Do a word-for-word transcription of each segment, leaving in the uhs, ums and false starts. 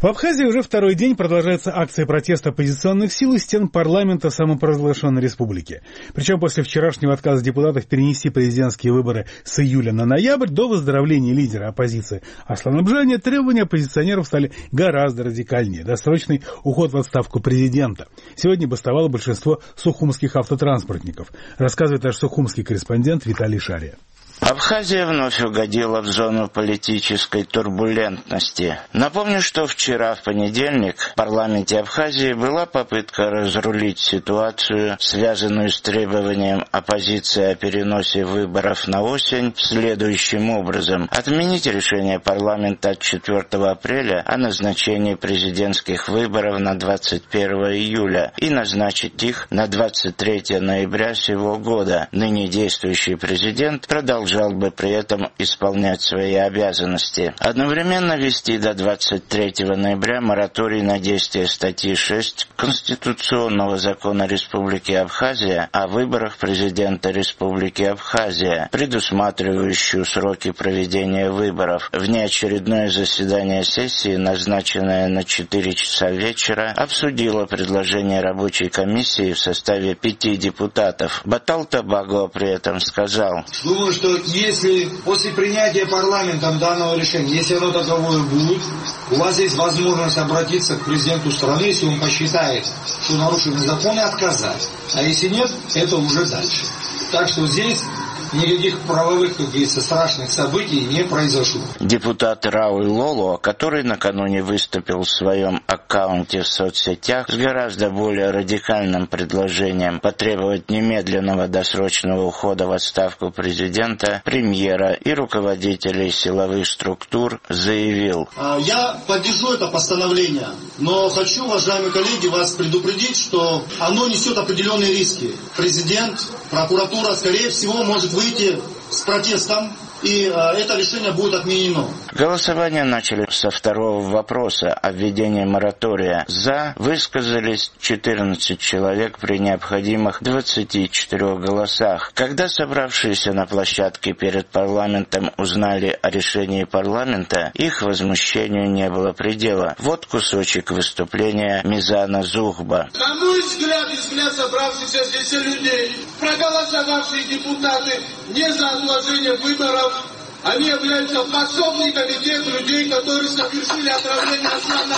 В Абхазии уже второй день продолжается акция протеста оппозиционных сил у стен парламента самопровозглашенной республики. Причем после вчерашнего отказа депутатов перенести президентские выборы с июля на ноябрь до выздоровления лидера оппозиции Аслана Бжания требования оппозиционеров стали гораздо радикальнее. Досрочный уход в отставку президента. Сегодня бастовало большинство сухумских автотранспортников, рассказывает наш сухумский корреспондент Виталий Шария. Абхазия вновь угодила в зону политической турбулентности. Напомню, что вчера, в понедельник, в парламенте Абхазии была попытка разрулить ситуацию, связанную с требованием оппозиции о переносе выборов на осень, следующим образом: отменить решение парламента от четвёртого апреля о назначении президентских выборов на двадцать первое июля и назначить их на двадцать третье ноября сего года. Ныне действующий президент продолжал бы при этом исполнять свои обязанности. Одновременно ввести до двадцать третьего ноября мораторий на действие статьи шесть Конституционного закона Республики Абхазия о выборах президента Республики Абхазия, предусматривающую сроки проведения выборов. Внеочередное заседание сессии, назначенное на четыре часа вечера, обсудило предложение рабочей комиссии в составе пяти депутатов. Батал Табаго при этом сказал: Думаю, что если после принятия парламентом данного решения, если оно таковое будет, у вас есть возможность обратиться к президенту страны, если он посчитает, что нарушены законы, отказать. А если нет, это уже дальше. Так что здесь никаких правовых, как говорится, страшных событий не произошло. Депутат Рауль Лоло, который накануне выступил в своем аккаунте в соцсетях с гораздо более радикальным предложением потребовать немедленного досрочного ухода в отставку президента, премьера и руководителей силовых структур, заявил: Я поддержу это постановление, но хочу, уважаемые коллеги, вас предупредить, что оно несет определенные риски. Президент, прокуратура, скорее всего, может выйти с протестом, и а, это решение будет отменено. Голосование начали со второго вопроса о введении моратория. За высказались четырнадцать человек при необходимых двадцати четырёх голосах. Когда собравшиеся на площадке перед парламентом узнали о решении парламента, их возмущению не было предела. Вот кусочек выступления Мизана Зухба. На мой взгляд и взгляд собравшихся здесь людей, проголосовавшие депутаты не за отложение выборов, они являются пособниками тех людей, которые совершили отравление Аслана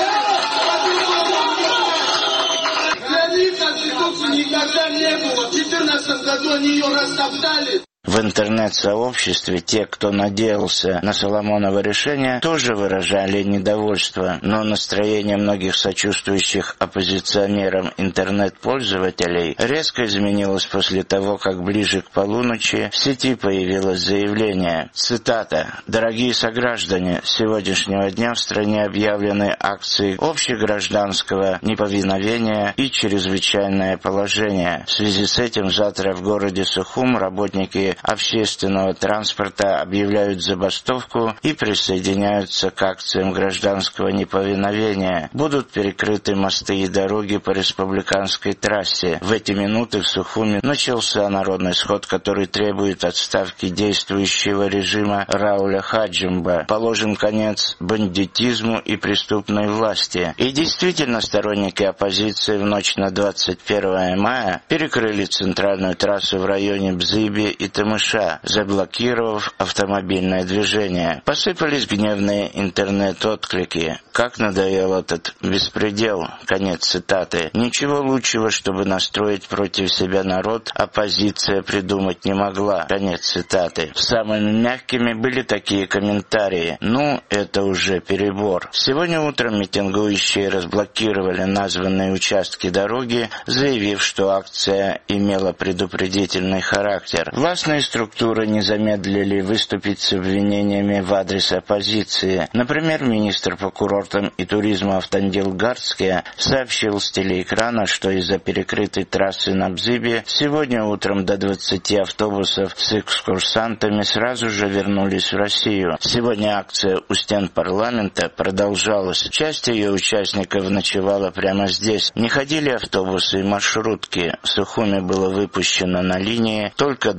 Бжания. Для них Конституции никогда не было. В две тысячи четырнадцатом году они ее растоптали. В интернет-сообществе те, кто надеялся на Соломоново решение, тоже выражали недовольство, но настроение многих сочувствующих оппозиционерам интернет-пользователей резко изменилось после того, как ближе к полуночи в сети появилось заявление. Цитата: «Дорогие сограждане, с сегодняшнего дня в стране объявлены акции общегражданского неповиновения и чрезвычайное положение. В связи с этим завтра в городе Сухум работники общественного транспорта объявляют забастовку и присоединяются к акциям гражданского неповиновения. Будут перекрыты мосты и дороги по республиканской трассе. В эти минуты в Сухуме начался народный сход, который требует отставки действующего режима Рауля Хаджимба. Положен конец бандитизму и преступной власти». И действительно, сторонники оппозиции в ночь на двадцать первое мая перекрыли центральную трассу в районе Бзыби и Тымыша, заблокировав автомобильное движение. Посыпались гневные интернет-отклики. «Как надоел этот беспредел!» Конец цитаты. «Ничего лучшего, чтобы настроить против себя народ, оппозиция придумать не могла». Конец цитаты. Самыми мягкими были такие комментарии: «Ну, это уже перебор». Сегодня утром митингующие разблокировали названные участки дороги, заявив, что акция имела предупредительный характер. Властные структуры не замедлили выступить с обвинениями в адрес оппозиции. Например, министр по курортам и туризму Автандил Гарцке сообщил с телеэкрана, что из-за перекрытой трассы на Бзыбе сегодня утром до двадцати автобусов с экскурсантами сразу же вернулись в Россию. Сегодня акция у стен парламента продолжалась. Часть ее участников ночевала прямо здесь. Не ходили автобусы и маршрутки. В Сухуме было выпущено на линии только два троллейбуса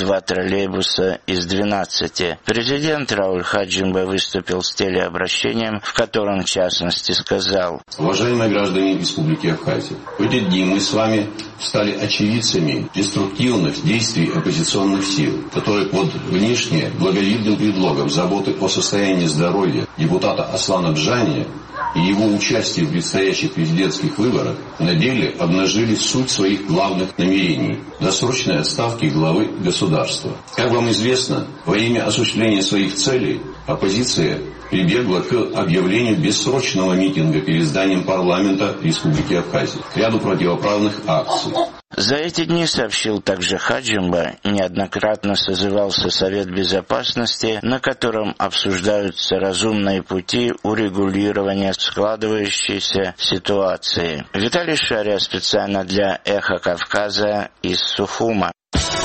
троллейбуса из двенадцати. Президент Рауль Хаджимба выступил с телеобращением, в котором, в частности, сказал: «Уважаемые граждане Республики Абхазия, в эти дни мы с вами стали очевидцами деструктивных действий оппозиционных сил, которые под внешне благовидным предлогом заботы о состоянии здоровья депутата Аслана Бжания и его участие в предстоящих президентских выборах на деле обнажили суть своих главных намерений – досрочной отставки главы государства. Как вам известно, во имя осуществления своих целей оппозиция прибегла к объявлению бессрочного митинга перед зданием парламента Республики Абхазия к ряду противоправных акций. За эти дни, сообщил также Хаджимба, неоднократно созывался Совет Безопасности, на котором обсуждаются разумные пути урегулирования складывающейся ситуации. Виталий Шария специально для «Эхо Кавказа» из Сухума.